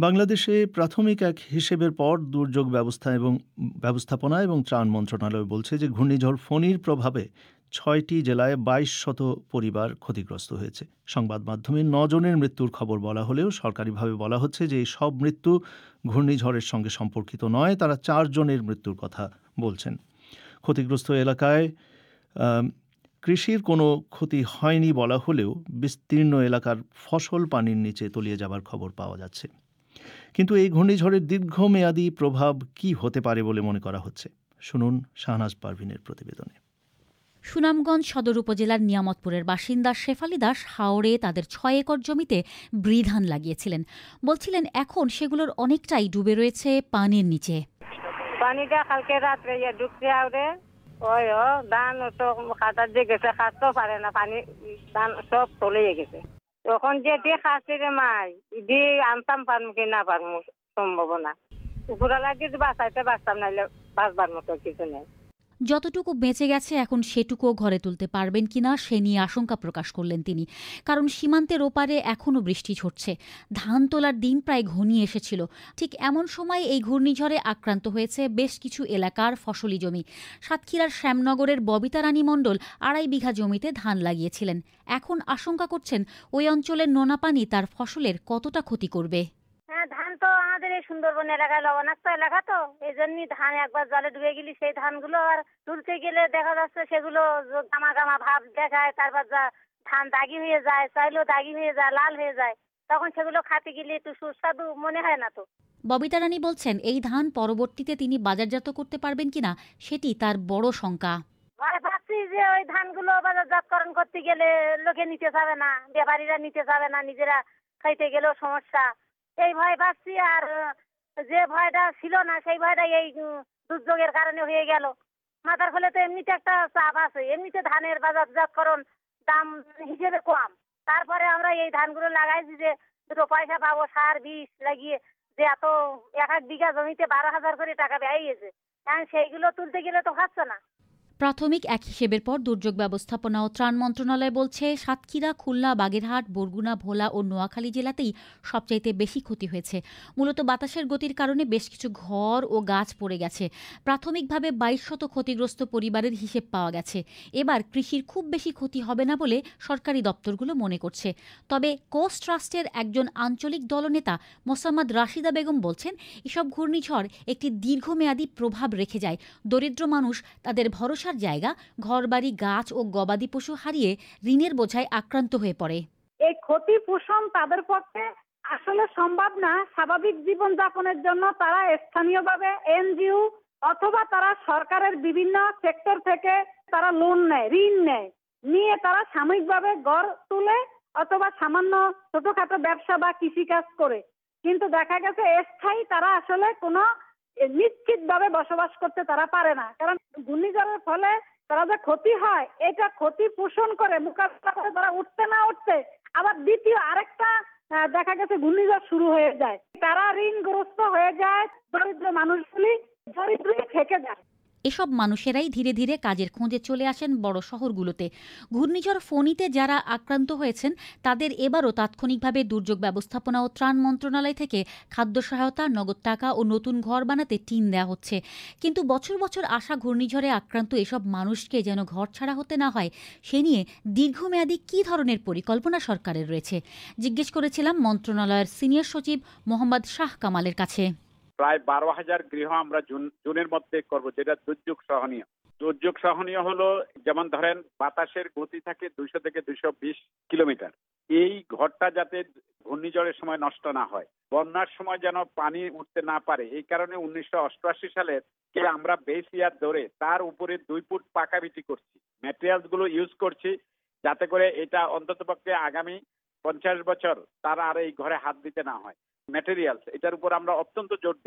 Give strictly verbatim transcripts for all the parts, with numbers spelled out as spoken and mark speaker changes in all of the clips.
Speaker 1: বাংলাদেশে প্রাথমিক এক হিসেবের পর দুর্যোগ ব্যবস্থা এবং ব্যবস্থাপনা এবং ত্রাণ মন্ত্রণালয় বলছে যে ঘূর্ণিঝড় ফণীর প্রভাবে ছয়টি জেলায় বাইশ শত পরিবার ক্ষতিগ্রস্ত হয়েছে। সংবাদ মাধ্যমে নজনের মৃত্যুর খবর বলা হলেও সরকারিভাবে বলা হচ্ছে যে এই সব মৃত্যু ঘূর্ণিঝড়ের সঙ্গে সম্পর্কিত নয়। তারা চারজনের মৃত্যুর কথা বলছেন। ক্ষতিগ্রস্ত এলাকায় আম, কৃষির কোনো ক্ষতি হয়নি বলা হলেও বিস্তীর্ণ এলাকার ফসল পানির নিচে তলিয়ে যাবার খবর পাওয়া যাচ্ছে। কিন্তু এই ঘূর্ণিঝড়ের দীর্ঘমেয়াদী প্রভাব কি হতে পারে বলে মনে করা হচ্ছে, শুনুন শাহনাজ পারভিনের প্রতিবেদনে।
Speaker 2: সুনামগঞ্জ সদর উপজেলার নিয়ামতপুরের বাসিন্দা শেফালি দাস হাওড়ে তাদের ছয় একর জমিতে ব্রি ধান লাগিয়েছিলেন। বলছিলেন এখন সেগুলোর অনেকটাই ডুবে রয়েছে পানির নিচে।
Speaker 3: পানিটা কালকে রাত্রে ঢুকছে হাওড়ে, ওই ও ধান তো খাতার দিয়ে গেছে, খাততেও পারে না, পানি ধান সব তলে গেছে। তখন যেটি খাসি রে মাই ইডি আনতাম পারমু কি না পারমু সম্ভাবনা, উপরা লাগিয়ে বাঁচাইতে বাঁচতাম, নাইলে বাঁচবার মতো কিছু নেই।
Speaker 2: যতটুকু বেঁচে গেছে এখন সেটুকুও ঘরে তুলতে পারবেন কিনা সে নিয়ে আশঙ্কা প্রকাশ করলেন তিনি। কারণ সীমান্তের ওপারে এখনও বৃষ্টি ঝরছে, ধান তোলার দিন প্রায় ঘনিয়ে এসেছিল। ঠিক এমন সময় এই ঘূর্ণিঝড়ে আক্রান্ত হয়েছে বেশ কিছু এলাকার ফসলি জমি। সাতক্ষীরার শ্যামনগরের ববিতা রানী মণ্ডল আড়াই বিঘা জমিতে ধান লাগিয়েছিলেন। এখন আশঙ্কা করছেন ওই অঞ্চলের নোনা পানি তার ফসলের কতটা ক্ষতি করবে।
Speaker 3: হ্যাঁ, ধান তো আমাদের এই সুন্দরবন এলাকায় লবণাক্ত এলাকা, তো এই জন্যই ধান একবার জলে ডুবে গেলে সেই ধানগুলো আর তুলতে গেলে দেখা যাচ্ছে সেগুলো গামা গামা ভাব দেখায়, তারপর যা ধান দাগি হয়ে যায়, চাইলেও দাগি হয়ে যায়, লাল হয়ে যায়, তখন সেগুলো খাতে গেলে একটু সুস্বাদু মনে হয় না। তো
Speaker 2: ববিতা রানী বলছেন এই ধান পরবর্তীতে তিনি বাজারজাত করতে পারবেন কিনা সেটি তার বড় শঙ্কা।
Speaker 3: ভয় ভাবছি যে ওই ধানগুলো বাজারজাতকরণ করতে গেলে লোকে নিতে চাবে না, ব্যাপারীরা নিতে চাবে না, নিজেরা খাইতে গেলেও সমস্যা, এই ভয় ভাবছি। আর যে ভয়টা ছিল না সেই ভয়টা এই দুর্যোগের কারণে হয়ে গেল। মাথার ফলে তো এমনিতে একটা চাপ আছে, এমনিতে ধানের বাজারজাতকরণ দাম হিসেবে কম, তারপরে আমরা এই ধানগুলো লাগাইছি যে দুটো পয়সা পাবো, সার বিষ লাগিয়ে যে এত এক এক বিঘা জমিতে বারো হাজার করে টাকা ব্যয় গেছে, কারণ সেইগুলো তুলতে গেলে তো খাচ্ছে না।
Speaker 2: প্রাথমিক এক হিসেবের পর দুর্যোগ ব্যবস্থাপনা ও ত্রাণ মন্ত্রণালয় বলছে সাতক্ষীরা, খুলনা, বাগেরহাট, বরগুনা, ভোলা ও নোয়াখালী জেলাতেই সবচাইতে বেশি ক্ষতি হয়েছে। মূলত বাতাসের গতির কারণে বেশ কিছু ঘর ও গাছ পড়ে গেছে। প্রাথমিকভাবে বাইশ শত ক্ষতিগ্রস্ত পরিবারের হিসেব পাওয়া গেছে। এবার কৃষির খুব বেশি ক্ষতি হবে না বলে সরকারি দপ্তরগুলো মনে করছে। তবে কোস্ট ট্রাস্টের একজন আঞ্চলিক দলনেতা মোসাম্মদ রাশিদা বেগম বলছেন এসব ঘূর্ণিঝড় একটি দীর্ঘমেয়াদী প্রভাব রেখে যায়। দরিদ্র মানুষ তাদের ভরসা জায়গা, ঘরবাড়ি, গাছ ও গবাদি পশু হারিয়ে ঋণের বোঝায় আক্রান্ত হয়ে পড়ে।
Speaker 4: এই ক্ষতি পোষণ তাদের পক্ষে আসলে সম্ভব না। স্বাভাবিক জীবন যাপনের জন্য তারা স্থানীয়ভাবে এনজিও অথবা তারা সরকারের বিভিন্ন সেক্টর থেকে তারা লোন নেয়, ঋণ নেয়, নিয়ে তারা সাময়িকভাবে ঘর তুলে অথবা সামান্য ছোটখাটো ব্যবসা বা কৃষিকাজ করে। কিন্তু দেখা গেছে স্থায়ী তারা আসলে কোনো নিশ্চিত ভাবে বসবাস করতে তারা পারে না। কারণ ঘূর্ণিঝড়ের ফলে তারা যে ক্ষতি হয় এটা ক্ষতি পোষণ করে মোকাবিলা করে তারা উঠতে না উঠতে আবার দ্বিতীয় আরেকটা দেখা গেছে ঘূর্ণিঝড় শুরু হয়ে যায়, তারা ঋণগ্রস্ত হয়ে যায়, দরিদ্র মানুষগুলি দরিদ্রই থেকে যায়।
Speaker 2: এসব মানুষেরাই ধীরে ধীরে কাজের খোঁজে চলে আসেন বড় শহরগুলোতে। ঘূর্ণিঝড় ফণীতে যারা আক্রান্ত হয়েছেন তাদের এবারও তাৎক্ষণিকভাবে দুর্যোগ ব্যবস্থাপনা ও ত্রাণ মন্ত্রণালয় থেকে খাদ্য সহায়তা, নগদ টাকা ও নতুন ঘর বানাতে টিন দেওয়া হচ্ছে। কিন্তু বছর বছর আসা ঘূর্ণিঝড়ে আক্রান্ত এসব মানুষকে যেন ঘর ছাড়া হতে না হয় সে নিয়ে দীর্ঘমেয়াদী কী ধরনের পরিকল্পনা সরকারের রয়েছে জিজ্ঞেস করেছিলাম মন্ত্রণালয়ের সিনিয়র সচিব মোহাম্মদ শাহ কামালের কাছে।
Speaker 5: প্রায় বারো হাজার গৃহ আমরা জুন জুনের মধ্যে করব, যেটা দুর্যোগ সহনীয়। দুর্যোগ সহনীয় হলো যেমন ধরেন বাতাসের গতি থাকে দুইশো থেকে দুইশো বিশ কিলোমিটার। এই ঘরটা যাতে ঘূর্ণিঝড়ের সময় নষ্ট না হয়, বন্যার সময় যেন পানি উঠতে না পারে, এই কারণে উনিশশো অষ্টআশি সালের কে আমরা বেস ইয়ার ধরে তার উপরে দুই ফুট পাকা ভিটি করছি, ম্যাটেরিয়ালস গুলো ইউজ করছি, যাতে করে এটা অন্ততপক্ষে আগামী পঞ্চাশ বছর তারা আর এই ঘরে হাত দিতে না হয়। ম্যাটেরিয়ালস এটার উপর আমরা অত্যন্ত জোর দিচ্ছি।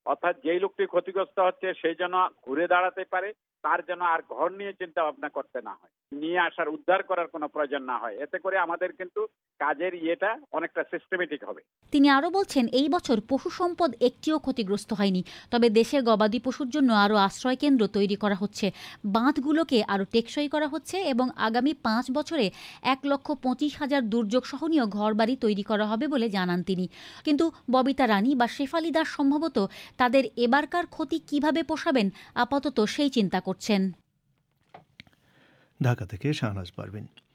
Speaker 5: অর্থাৎ যেই লোকটি ক্ষতিগ্রস্ত হচ্ছে সেই যেন ঘুরে দাঁড়াতে পারে, তার যেন আর ঘর নিয়ে চিন্তা ভাবনা করতে না হয়, নিয়ে আসার উদ্ধার করার কোনো প্রয়োজন না হয়। এতে করে আমাদের কিন্তু কাজের ইয়েটা অনেকটা সিস্টেমেটিক হবে।
Speaker 2: তিনি আরও বলছেন, এই বছর পশু সম্পদ একটিও ক্ষতিগ্রস্ত হয়নি, তবে দেশে গবাদি পশুর জন্য আরও আশ্রয় কেন্দ্র তৈরি করা হচ্ছে, বাঁধগুলোকে আরও টেকসই করা হচ্ছে এবং আগামী পাঁচ বছরে এক লক্ষ পঁচিশ হাজার দুর্যোগ সহনীয় ঘরবাড়ি তৈরি করা হবে বলে জানান তিনি। কিন্তু ববিতা রানী বা শেফালি দাস সম্ভবত তাদের এবারকার ক্ষতি কিভাবে পোষাবেন আপাতত সেই চিন্তা করছেন।
Speaker 1: ঢাকা থেকে শাহনাজ পারভীন।